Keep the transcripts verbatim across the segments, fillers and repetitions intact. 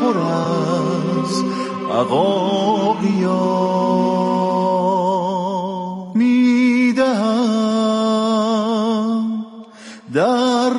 پر از عقاقیا میدهم در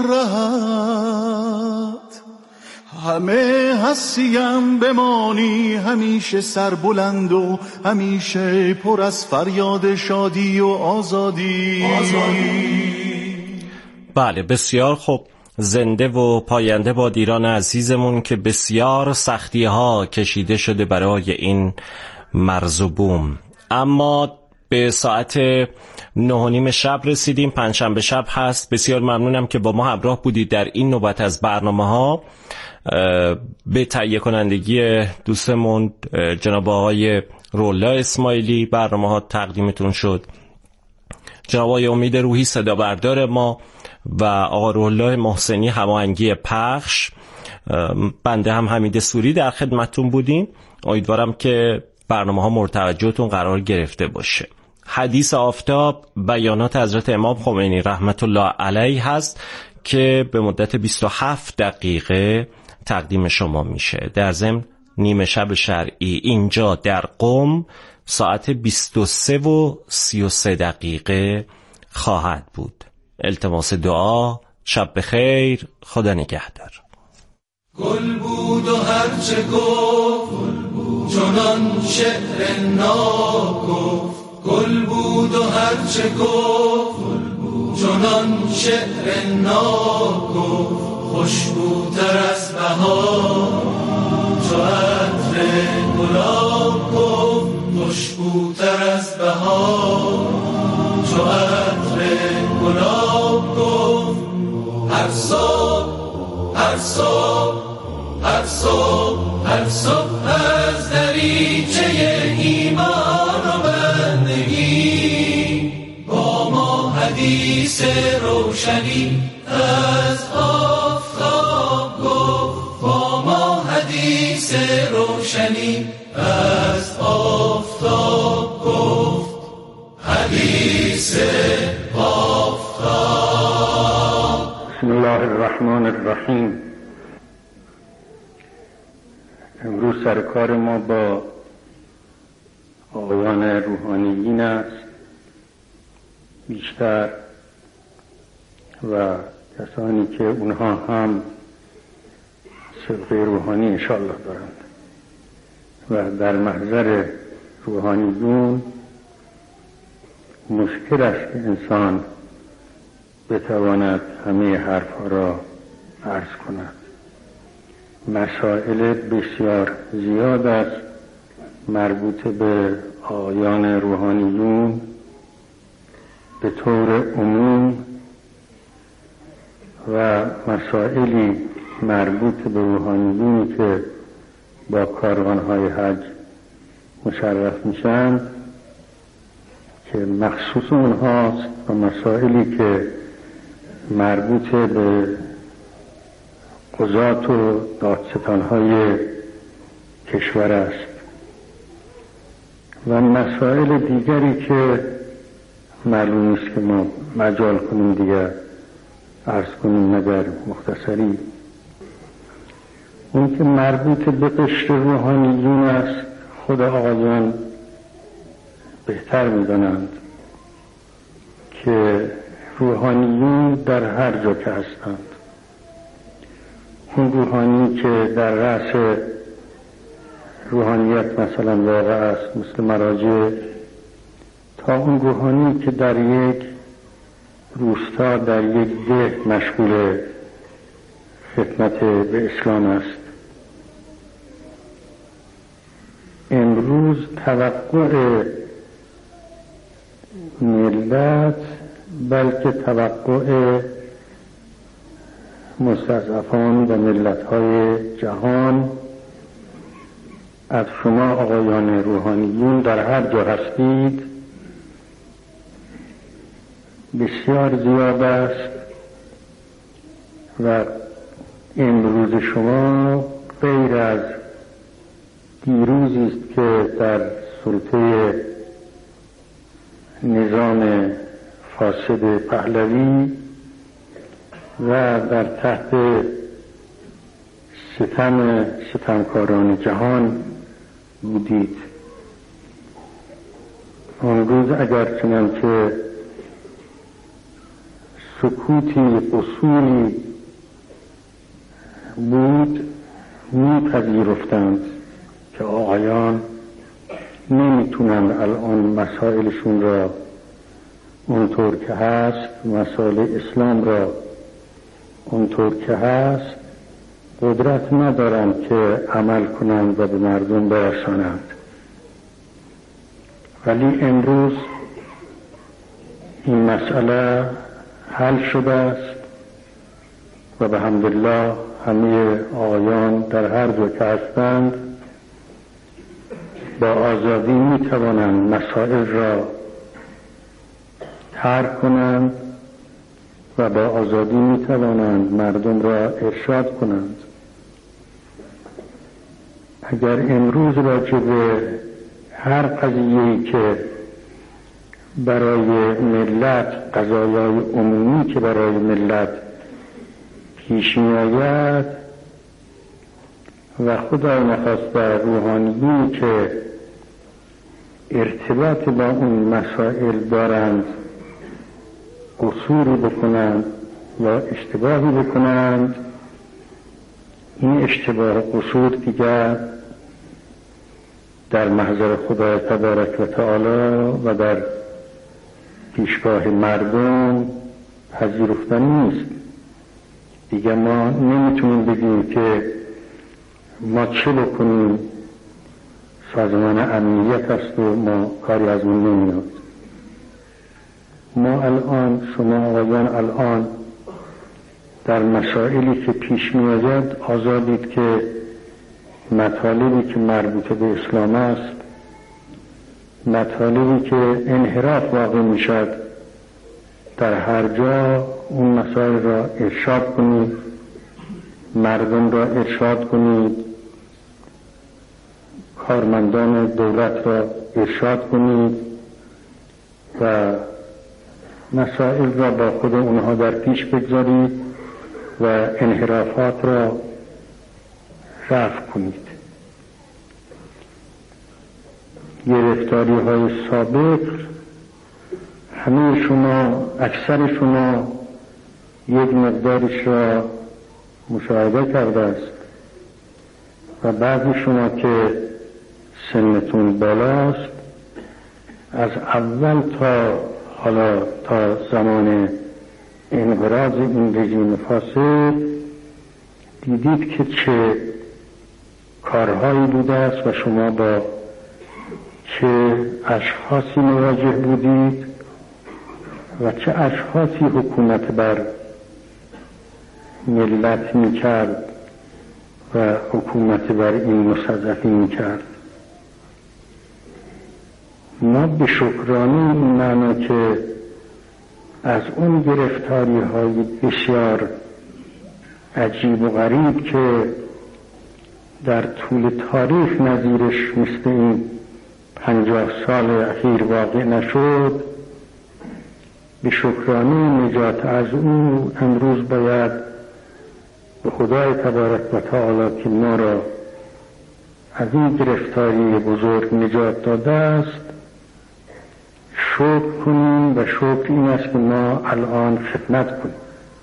رهت، همه هستیم بمانی همیشه سربلند و همیشه پر از فریاد شادی و آزادی, آزادی. بله بسیار خوب. زنده و پاینده باد ایران عزیزمون که بسیار سختی ها کشیده شده برای این مرز و بوم. اما به ساعت نه و نیم شب رسیدیم، پنجشنبه شب هست. بسیار ممنونم که با ما همراه بودید در این نوبت از برنامه ها. به تهیه کنندگی دوستمون جناب آقای رولا اسماعیلی برنامه ها تقدیمتون شد. جناب آقای امید روحی صدا بردار ما و آقا رولا محسنی هماهنگی پخش. بنده هم حمید سوری در خدمتتون بودیم. امیدوارم که برنامه ها مورد توجهتون قرار گرفته باشه. حدیث آفتاب بیانات حضرت امام خمینی رحمت الله علیه هست که به مدت بیست و هفت دقیقه تقدیم شما میشه. در ضمن نیمه شب شرعی اینجا در قم ساعت بیست و سه و سی و سه دقیقه خواهد بود. التماس دعا، شب بخیر، خدا نگهدار. گل بود و هرچه گفت چنان شعر ناب گفت، گل بود و هرچه گفت چنان شعر ناب گفت، خوشبوتر از بهار چو عطر گلاب گفت، خوشبوتر از بهار چو عطر گلاب گفت. هر صبح هر صبح هر صبح هر صبح از دریچه ایمان و بندگی با ما حدیث روشنی از آفتاب گفت، با ما حدیث روشنی از آفتاب گفت. حدیث آفتاب. بسم الله الرحمن الرحیم. امروز سرکار ما با آقایان روحانیین است بیشتر و کسانی که اونها هم سابقه روحانی انشاءالله دارند و در محضر روحانیون مشکل است که انسان بتواند همه حرفها را عرض کند. مسائل بسیار زیاد است مربوط به آیان روحانیون به طور عموم و مسائلی مربوط به روحانیونی که با کاروانهای حج مشرف میشن که مخصوص اونهاست و مسائلی که مربوط به قضات و دادستانهای کشور است و مسائل دیگری که معلوم نیست که ما مجال کنیم دیگر عرض کنیم مگر مختصری. اون که مربوط به قشر روحانیون است خود آقایان بهتر می‌دانند که روحانیون در هر جا که هستند، اون روحانی که در رأس روحانیت مثلا واقع است مثل مراجع، تا اون روحانی که در یک روستا در یک ده مشغول خدمت به اسلام است. امروز توقع ملت بلکه توقع مستضعفان و ملت‌های جهان از شما آقایان روحانیون در هر جا هستید بسیار زیاد است و امروز شما غیر از دیروزی است که در سلطه نظام فاسد پهلوی و در تحت ستم ستمکاران جهان بودید. آن روز اگر چنانکه سکوتی اصولی بود میپذیرفتند که آقایان نمیتونن الان مسائلشون را اونطور که هست، مسائل اسلام را اونطور که هست قدرت ندارند که عمل کنند و به مردم برسانند. ولی امروز این مسئله حل شده است و به حمدالله همه آقایان در هر جا که هستند با آزادی می توانند مسائل را طرح کنند و با آزادی می توانند مردم را ارشاد کنند. اگر امروز راجع به هر قضیه‌ای که برای ملت، قضایای عمومی که برای ملت پیش می آید و خدای نخواسته روحانیون که ارتباط با اون مسائل دارند قصوری بکنند یا اشتباهی بکنند، این اشتباه قصور دیگر در محضر خدای تبارک و تعالی و در پیشگاه مردم پذیرفتنی نیست. دیگه ما نمیتونیم بگیم که ما چه بکنیم، سازمان امنیت است و ما کاری از اون نمیاد. ما الان، شما آقایان الان در مسائلی که پیش میآید آزادید که مطالبی که مربوط به اسلام است، مطالبی که انحراف واقع میشد در هر جا اون مسائل را ارشاد کنید، مردم را ارشاد کنید، کارمندان دولت را ارشاد کنید و مسائل را با خود اونها در پیش بگذارید و انحرافات را رفع کنید. گرفتاری های سابق همه شما، اکثر شما یک مقدارش را مشاهده کرده است و بعضی شما که سنتون بالاست از اول تا حالا تا زمان انقراض این رژیم فاسد دیدید که چه کارهایی بوده است و شما با چه اشخاصی مواجه بودید و چه اشخاصی حکومت بر ملت میکرد و حکومت بر این مستضعفی میکرد. ما به شکرانه این معنا که از اون گرفتاری های بسیار عجیب و غریب که در طول تاریخ نظیرش مثل این پنجاه سال اخیر واقع نشد، به شکرانه نجات از او امروز باید به خدای تبارک و تعالی که ما را از این گرفتاری بزرگ نجات داده است شکر کنیم و شکر این است که ما الان خدمت کنیم.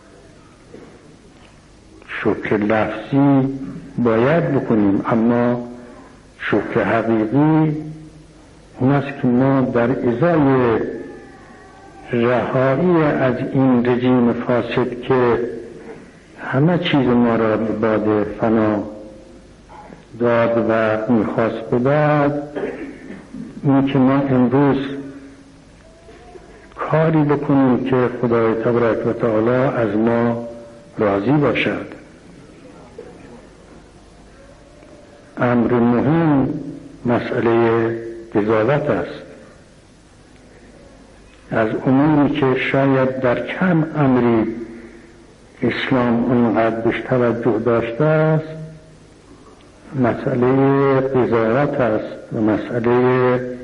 شکر لفظی باید بکنیم، اما شکر حقیقی اون است که ما در ازای رهایی از این رژیم فاسد که همه چیز ما را به باد فنا داد و میخواست بدهد، این که ما امروز کاری بکنیم که خدای تبارک و تعالی از ما راضی باشد. امر مهم مسئله قضاوت است. از اموری که شاید در کم امری اسلام اونقدر بهش توجه داشته است مسئله قضاوت است و مسئله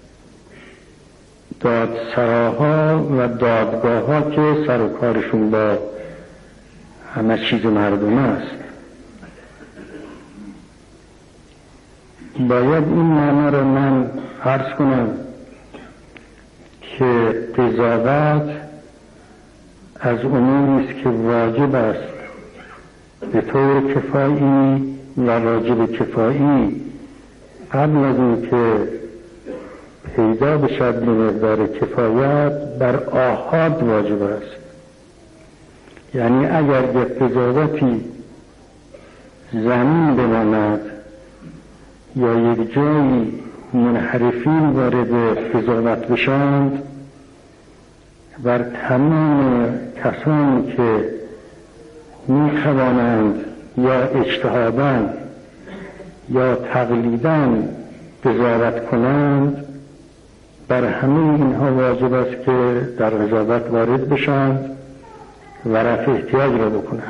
دادسراها و دادگاه ها که سر و کارشون با همه چیز مردم است. باید این معنا را من عرض کنم که قضاوت از اموری است که واجب است به طور کفایی و واجب کفایی قبل از این که پیدا بشد به مقدار کفایت بر آحاد واجب است. یعنی اگر به قضاوتی زمین بماند یا یک جایی منحرفین وارد قضاوت بشند، بر تمام کسانی که می توانند یا اجتهادا یا تقلیدا قضاوت کنند، بر همه اینها واجب است که در قضاوت وارد بشند و رفع احتیاج را بکنند.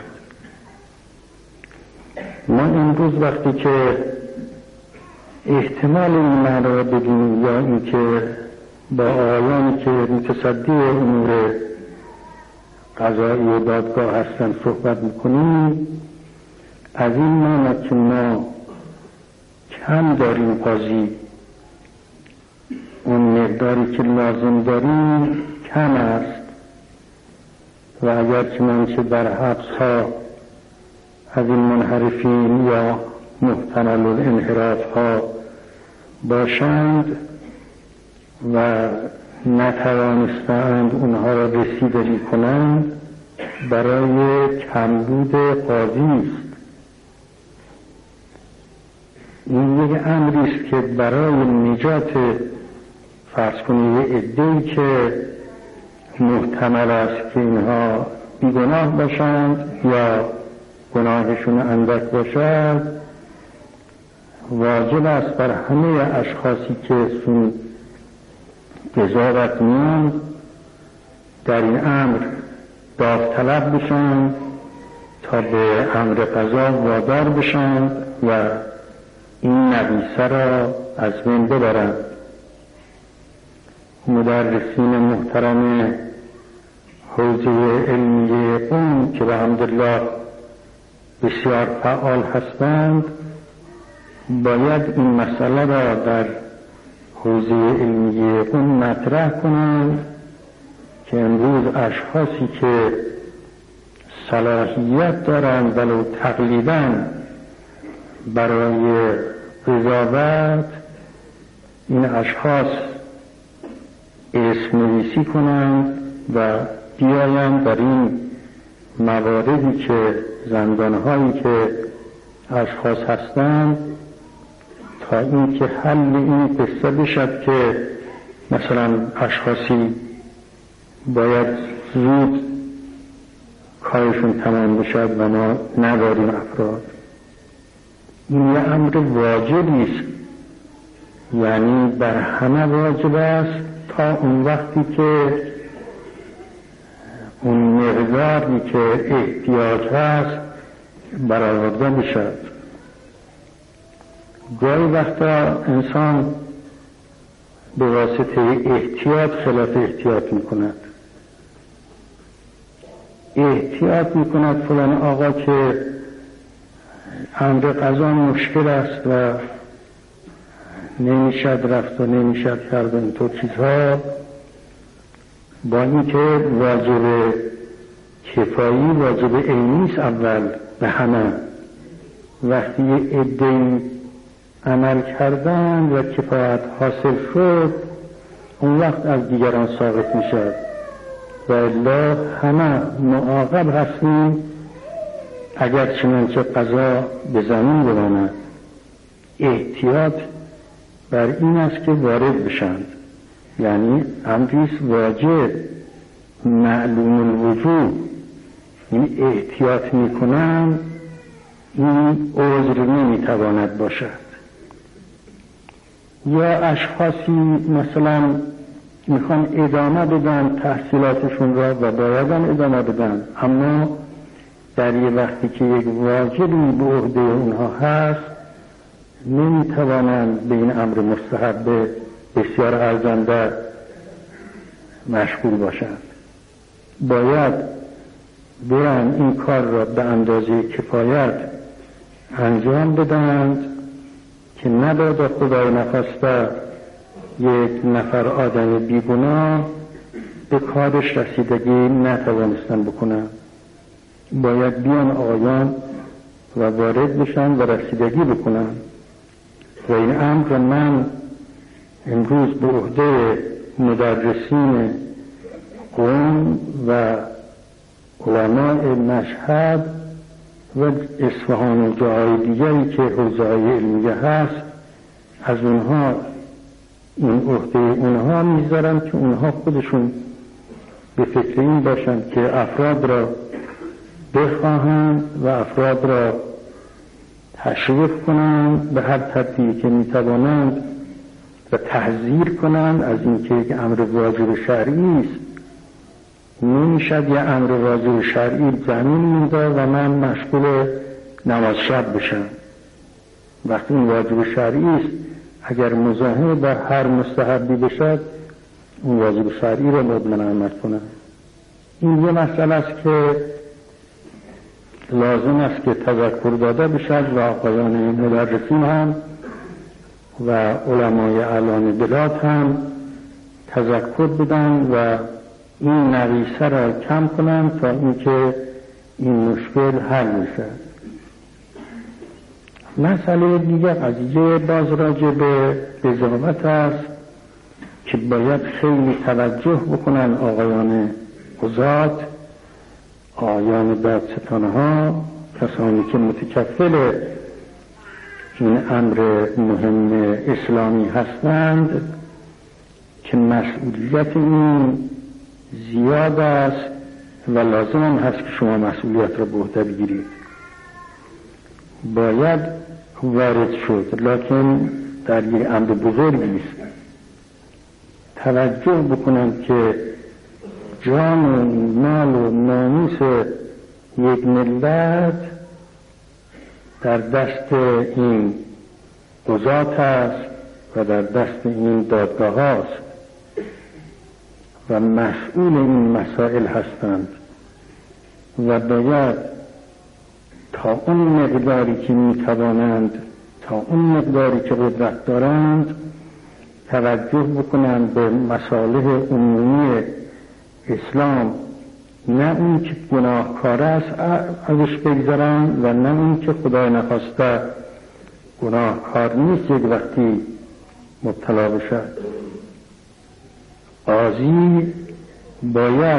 ما امروز وقتی که احتمال این معنی را بدیم یا اینکه با آیانی که متصدی امور قضایی و دادگاه هستند صحبت میکنیم، از این معنی که ما کم داریم قاضی، اون مقداری که لازم داریم کم است و اگر چنانچه در حبس ها از این منحرفین یا محتمل الانحراف ها باشند و نتوانستند اونها را رسیدگی کنند، برای کمبود قاضی است. این یک امری است که برای نجات فرض کنید عده‌ای که محتمل است که اینها بیگناه باشند یا گناهشون اندک باشد، واجب است بر همه اشخاصی که سون قضاوت میان در این امر داوطلب بشند تا به امر قضا وادار بشند و این نبیسه را از بین ببرند. مدرسین محترم حوزه علمی قم که الحمدلله بسیار فعال هستند، باید این مسئله را در حوزه علمی قم مطرح کنند که امروز اشخاصی که صلاحیت دارند ولو تقلیداً برای قضاوت، این اشخاص اسم نویسی کنند و بیایند در این مواردی که زندانهایی که اشخاص هستند تا این که حل این قصه بشد که مثلا اشخاصی باید زود کارشون تمام بشد و ما نداریم افراد. این یه امر واجبی است، یعنی بر همه واجب است تا اون وقتی که اون مقداری که احتیاج هست برآورده بشد. گاهی وقتا انسان به واسطه احتیاط خلاف احتیاط میکند. احتیاط میکند فلان آقا که امر قضا مشکل است و نمیشد رفت و نمیشد کرد و اینطور چیزها، با اینکه واجب کفایی واجب عینی اول به همه، وقتی یه عده‌ای عمل کردن و کفایت حاصل شد اون وقت از دیگران ثابت میشد و الا همه معاقب هستیم اگر چنانچه قضا به زمین بماند. احتیاط بر این است که وارد بشند، یعنی امریست واجب معلوم الوجوب، این احتیاط میکنن، این عذر نمیتواند باشد. یا اشخاصی مثلا میخوان ادامه بدن تحصیلاتشون را و بایدن ادامه بدن، اما در یه وقتی که یک واجبی به عهده اونها هست نمیتوانند به این امر مستحب بسیار ارزنده مشغول باشند. باید برن این کار را به اندازه کفایت انجام بدهند که نباید خدای نخواسته یک نفر آدم بیگناه به کارش رسیدگی نتوانستن بکنن. باید بیان آقایان و وارد بشن و رسیدگی بکنن. و این امر من امروز به عهده مدرسین قم و علماء مشهد و اصفهان و جاهای دیگری که حوزه‌های علمیه هست از اونها این عهده اونها میذارم که اونها خودشون به فکر این باشن که افراد را بخواهند و افراد را تشویق کنند به هر ترتیبی که میتوانند و تحذیر کنند از اینکه یک امر واجب شرعی است. نمیشد یه امر واجب شرعی زمین میذار و من مشغول نماز شب بشم. وقتی این واجب شرعی است اگر مزاحم با هر مستحبی بشد اون واجب شرعی را مبنا عمل کنم. این یه مسئله است که لازم است که تذکر داده بشد و آقایان مدرسین هم و علمای اعلام بلاد هم تذکر بدن و این نویسه را کم کنن تا اینکه این مشکل حل میشد. مسئله دیگر قضیه باز راجع به قضاوت است که باید خیلی توجه بکنن آقایان قضات، آقایان دادستانها، کسانی که متکفل این امر مهم اسلامی هستند که مسئولیت این زیاد است و لازم هم هست که شما مسئولیت را به عهده بگیرید. باید وارد شد لکن در یک امر بزرگی است. توجه بکنند که جان و مال و ناموس یک ملت در دست این قضات است و در دست این دادگاه است و مسئول این مسائل هستند و باید تا اون مقداری که میتوانند، تا اون مقداری که قدرت دارند توجه بکنند به مصالح عمومی اسلام، نه اون که گناهکار است ازش بگذارند و نه اون که خدای نخواسته گناهکار نیست یک وقتی مبتلا بشد. قاضی باید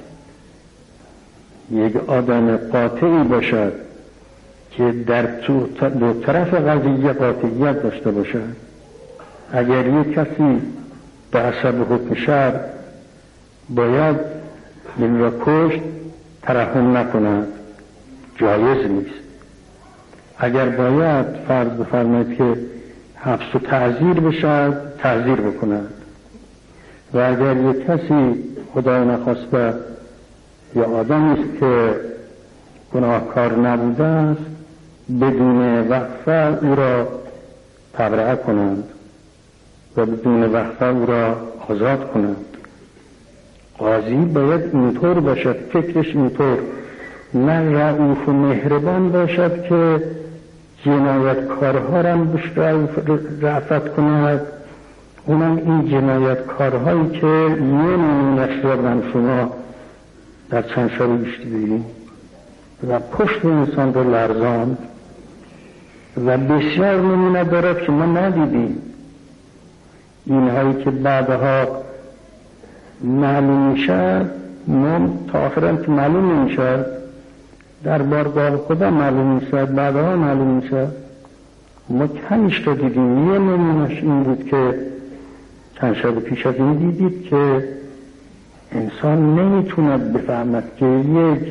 یک آدم قاطعی باشد که در دو طرف قضیه قاطعیت داشته باشد. اگر یک کسی به حسب حکم شرع باید این را کشت ترحم نکند، جایز نیست. اگر باید فرض بفرمایید که حبس و تعزیر بشد تعزیر بکند و اگر یک کسی خدای نخواسته یا آدمی است که گناهکار نبوده است بدون وقفه او را تبرئه کنند و بدون وقفه او را آزاد کنند. قاضی باید اینطور باشد، فکرش اینطور، نه رئوف و مهربان باشد که جنایتکارها را بهش رأفت کند. اونم این جنایتکارهایی که یه نمونش را من شما در چند سال پیش دیدیم و پشت انسان را لرزاند و بسیار نمونه دارد که ما ندیدیم. اینهایی که بعدها معلوم میشد، ما تا آخرم که معلوم نمیشد، در بارگاه خدا معلوم میشد، بعدها معلوم میشد. ما کمیش را دیدیم. یه نمونش این بود که چند شب پیش از این دیدید که انسان نمیتوند بفهمد که یک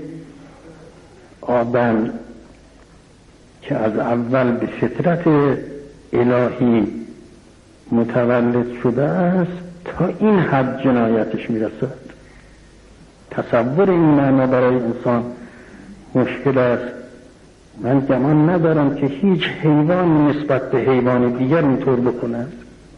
آدم که از اول به فطرت الهی متولد شده است تا این حد جنایتش میرسد. تصور این معنا برای انسان مشکل است. من گمان ندارم که هیچ حیوان نسبت به حیوان دیگر اینطور بکند.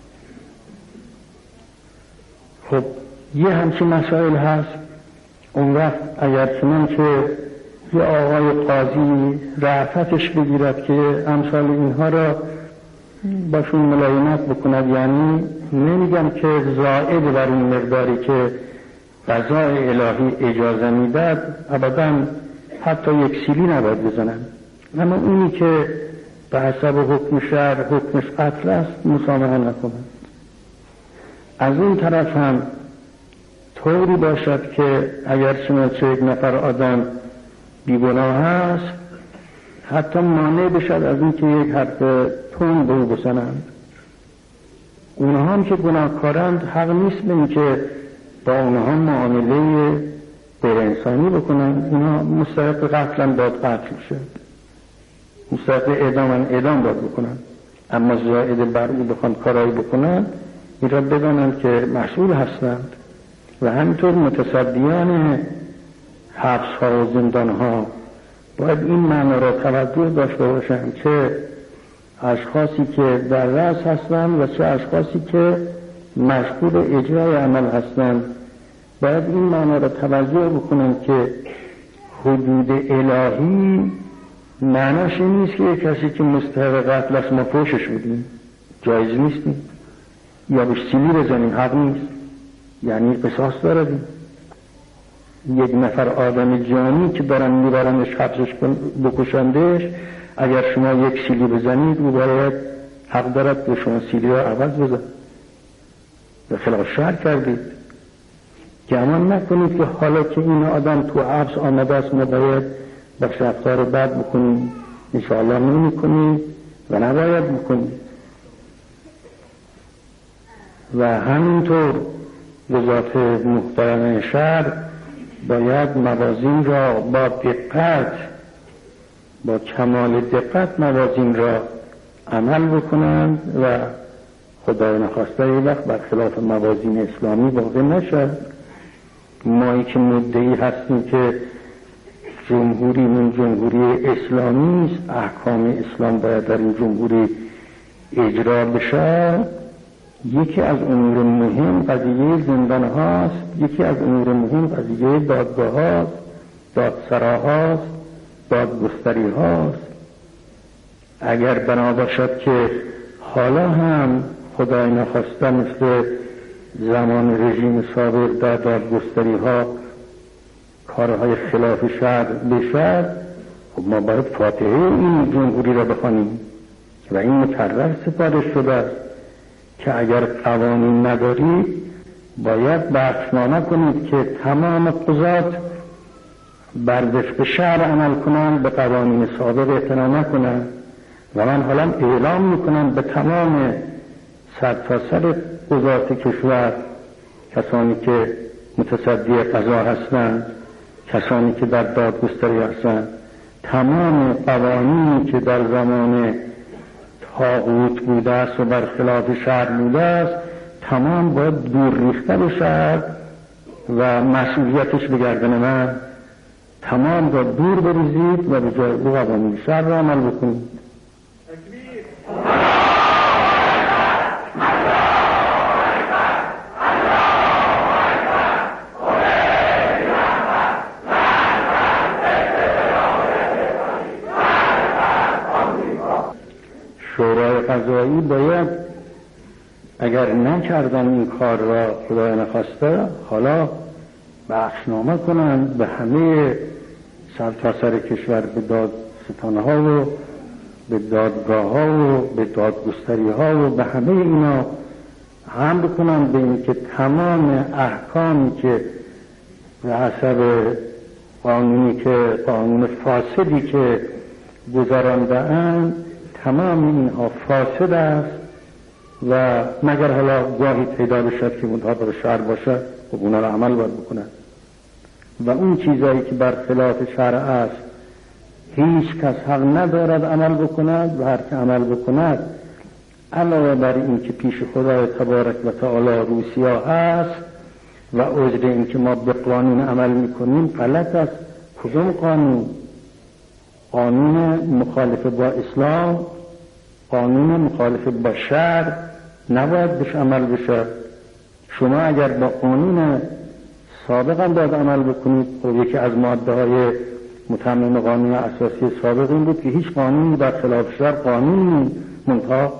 خب یه همچین مسائل هست. اون وقت اگر چنان که یه آقای قاضی رأفتش بگیرد که امثال اینها را باشون ملایمت بکند. یعنی نمیگم که زائد بر این مقداری که قضای الهی اجازه میداد ابدا حتی یک سیلی نباید بزنن، اما اونی که به حسب حکم شرع حکمش قتل است مسامحه نکنند. از اون طرف هم طوری باشد که اگر چنانچه یک نفر آدم بیگناه هست حتی مانع بشد از این که یک حرف تند به او بزنند. اونها هم که گناهکارند حق نیست به این که با اونها معامله غیر انسانی بکنند. اونها مستحق قتلن باید قتل شد، مستحق اعدامن اعدام باید بکنند. اما زائد بر او بخوان کارایی بکنند این را بدانند که مسئول هستند. و همینطور متصدیان حبس ها و زندان ها باید این معنی را توجه داشته باشند، چه اشخاصی که در رأس هستند و چه اشخاصی که مشغول اجرای عمل هستند. باید این معنی را توجه بکنند که حدود الهی معناش این نیست که یک کسی که مستحق قتل است ما پوشش بدیم، جایز نیستیم، یا به سیلی بزنیم، حق نیست، یعنی قصاص داریم. یک نفر آدم جانی که دارن میبرنش حبسش بکشندش، اگر شما یک سیلی بزنید او باید حق دارد به شما سیلی را عوض بزن. به خلاف شرع کردید. گمان نکنید که حالا که این آدم تو حبس آمده است ما باید بخش رفتار بد بکنیم. انشاءالله نمی کنیم و نباید بکنیم. و همینطور وزارت محترم شهر باید موازین را با دقت، با کمال دقت موازین را عمل بکنند و خدای نخواسته ای وقت برخلاف موازین اسلامی واقع نشد. مایی که مدعی هستیم که جمهوری من جمهوری اسلامی است، احکام اسلام باید در این جمهوری اجرا بشه، یکی از امور مهم قضیه زندان هاست، یکی از امور مهم قضیه دادگاه هاست، دادسرا هاست، دادگستری هاست. اگر بنا باشد که حالا هم خدای نخواسته مثل زمان رژیم سابق در دادگستری ها کارهای خلاف شرع بشد، خب ما باید فاتحه این جمهوری را بخوانیم و این مکرر سفارش شده است که اگر قوانین ندارید باید بخشنامه کنید که تمام قضات بر وفق شرع عمل کنند، به قوانین سابق اعتنا نکنند. و من حالا اعلام میکنم به تمام سرتاسر قضات کشور، کسانی که متصدی قضا هستند، کسانی که در دادگستری هستند، تمام قوانینی که در زمان طاغوت بوده است و بر خلاف شرع بوده است تمام باید دور ریخته بشد و مسئولیتش به گردن من. تمام را دور بریزید و به جای او قوانین شرع را عمل بکنید. شورای قضایی باید اگر نکردن این کار را خدای نخواسته حالا بخشنامه کنند به همه سرتاسر کشور، به دادستانه ها و به دادگاه ها و به دادگستری ها و به همه اینا هم بکنند به این که تمام احکامی که به حسب قانونی که قانون فاسدی که گذرانده اند تمام اینها فاسد است و مگر حالا گاهی پیدا بشد که منتها بر شرع باشد و اونا را عمل باید بکنند. و اون چیزایی که بر خلاف شرع است هیچ کس حق ندارد عمل بکند و هر که عمل بکند علاوه بر این که پیش خدای تبارک و تعالی روسیا هست و عذر این که ما به قانون عمل میکنیم غلط است. کدوم قانون؟ قانون مخالف با اسلام، قانون مخالف با شرع نباید بهش عمل بشه. شما اگر با قانون سابق هم باید عمل بکنید. خب یکی از ماده های متمم قانون اساسی سابق این بود که هیچ قانونی بر خلاف شرع قانون منتها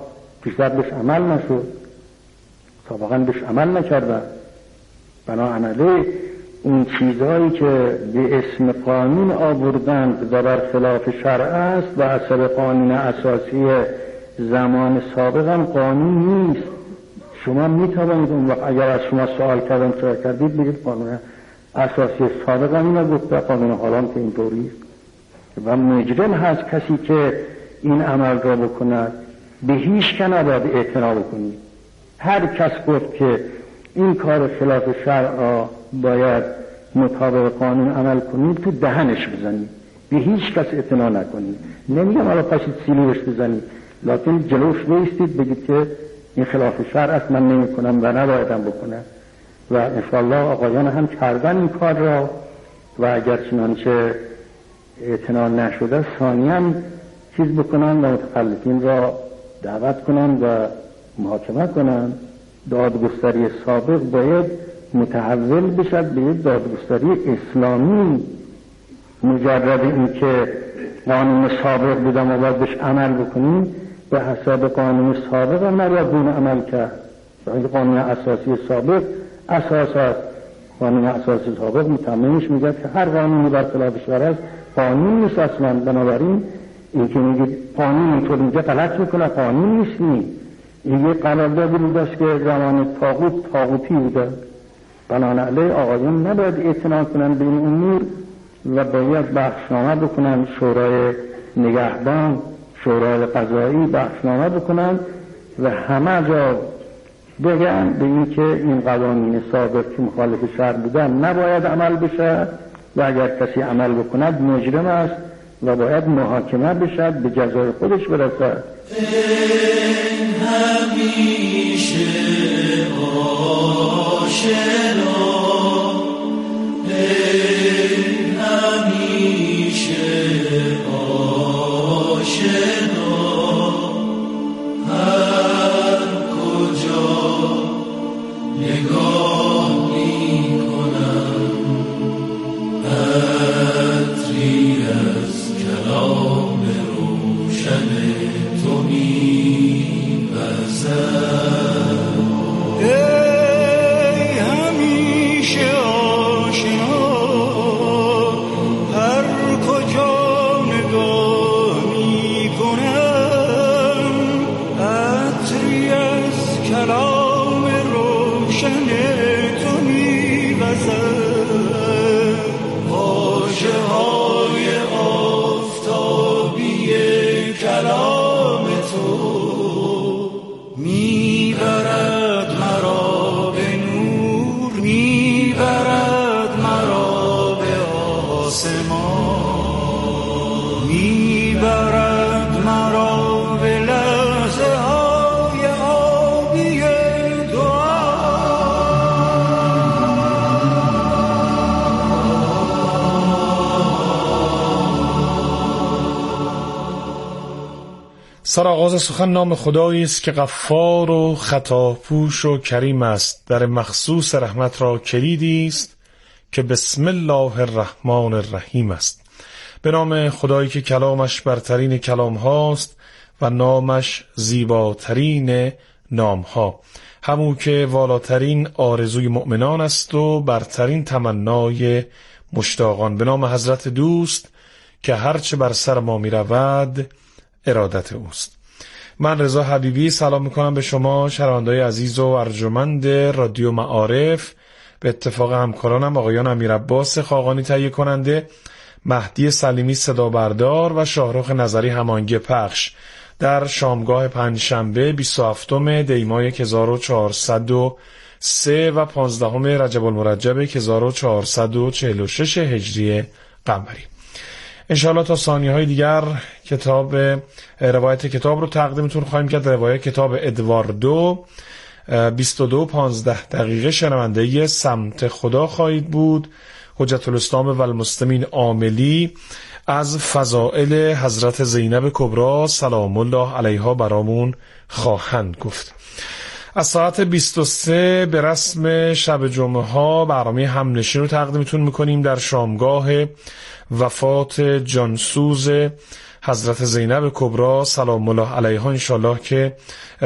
بیشتر بهش عمل نشد، سابقا بهش عمل نکردن. بنابراین اون چیزهایی که به اسم قانون آوردند و بر خلاف شرع است و اثر قانون اساسی زمان سابق هم قانون نیست. شما میتوانید اون وقت اگر از شما سوال کردن چرا کردید بگید قانون اساسی سابق هم اینو گفته، قانون حالا که اینطوری و مجرم هست کسی که این عمل را بکند. به هیچ کس نباید اعتنا بکنید. هر کس گفت که این کار خلاف شرع باید مطابق قانون عمل کنید تو دهنش بزنید، به هیچ کس اعتنا نکنید. نمیگم حالا پاشید سیلیوش بزنید، لکن جلوش بایستید بگید که این خلاف شرع است، من نمی کنم و نبایدم بکنم. و انشاءالله آقایان هم کردن این کار را و اگر چنانچه اعتنا نشده ثانیاً چیز بکنن و متخلفین را دعوت کنن و محاکمه کنن. دادگستری سابق باید متحول بشد به یک دادگستری اسلامی. مجرد این که قانون سابق بودم و باید بهش عمل بکنیم، به حساب قانون سابق هم نباید اون عمل کرد. قانون اساسی سابق اساس است. قانون اساسی سابق متممش میگه که هر قانونی بر خلاف شرع است قانون نیست اصلا. بنابراین این که میگه قانون اینطور میگه غلط میکنه، قانون نیست. این یه قراردادی بوده است که زمان طاغوت طاغوتی بوده. بنابراین آقایان نباید اعتنا کنن به این امور و باید بخشنامه بکنن، شورای نگهبان، شورای قضایی بخشنامه بکنن و همه جا بگن به این که این قوانین سابق که مخالف شرع بودن نباید عمل بشه و اگر کسی عمل بکند مجرم است و باید محاکمه بشد، به جزای خودش برسد. این همیشه آشنا، این همیشه آشنا، هر کجا نگاه می کنم عطری از کلام روشن تو می وزد. ای همیشه آشنا، هر کجا نگاه می کنم عطری از کلام روشن تو می وزد. واژه های آفتابی کلام تو میبرد مرا به نور، میبرد مرا به آسمان، میبرد مرا به لحظه های آبی دعا. سرآغاز سخن نام خدایی است که غفار و خطاپوش و کریم است. در مخصوص رحمت را کلیدی است که بسم الله الرحمن الرحیم است. به نام خدایی که کلامش برترین کلام هاست و نامش زیباترین نام ها، همون که والاترین آرزوی مؤمنان است و برترین تمنای مشتاقان. به نام حضرت دوست که هرچه بر سر ما می رود ارادت اوست. من رضا حبیبی سلام میکنم به شما شنونده‌های عزیز و ارجمند رادیو معارف. به اتفاق همکارانم آقایان امیر عباس خاقانی تهیه کننده، مهدی سلیمی صدا بردار و شاهرخ نظری هماهنگی پخش در شامگاه پنجشنبه بیست و هفتم دی ماه هزار و چهارصد و سه و پانزدهم رجب المرجب هزار و چهارصد و چهل و شش هجری قمری. انشاءالله تا ثانیه های دیگر کتاب روایت کتاب رو تقدیمتون خواهیم کرد. روایت کتاب ادواردو، بیست و دو پانزده دقیقه شنوندگی سمت خدا خواهید بود. حجت الاسلام و المسلمین عاملی از فضائل حضرت زینب کبری سلام الله علیها برامون خواهند گفت. از ساعت بیست و سه به رسم شب جمعه ها برنامه همنشین رو تقدیمتون میکنیم در شامگاه وفات جانسوز حضرت زینب کبری سلام الله علیها. انشالله که